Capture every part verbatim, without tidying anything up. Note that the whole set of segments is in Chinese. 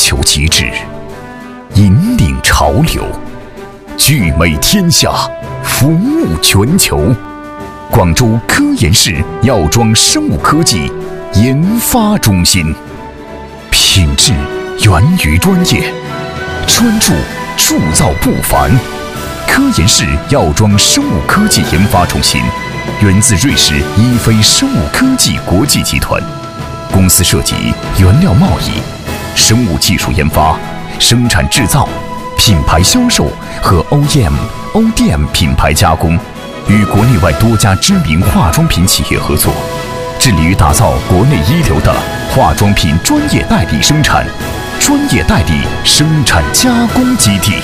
求极致，引领潮流，聚美天下，服务全球。广州科研市药妆生物科技研发中心，品质源于专业，专注铸造不凡。科研市药妆生物科技研发中心源自瑞士伊菲生物科技国际集团，公司涉及原料贸易、生物技术研发、生产制造、品牌销售和 O E M、O D M 品牌加工，与国内外多家知名化妆品企业合作，致力于打造国内一流的化妆品专业代理生产、专业代理生产加工基地。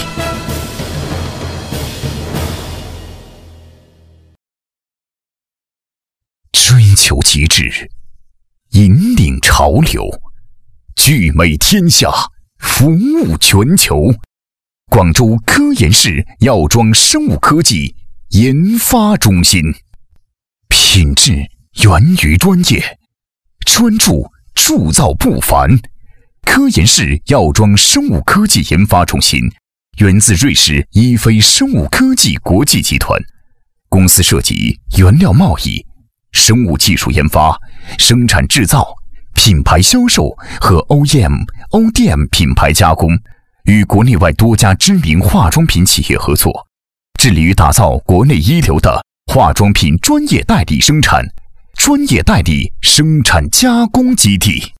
追求极致，引领潮流，聚美天下，服务全球。广州科研市药妆生物科技研发中心，品质源于专业，专注铸造不凡。科研市药妆生物科技研发中心源自瑞士伊菲生物科技国际集团，公司涉及原料贸易、生物技术研发、生产制造、品牌销售和 O E M、O D M 品牌加工，与国内外多家知名化妆品企业合作，致力于打造国内一流的化妆品专业代理生产、专业代理生产加工基地。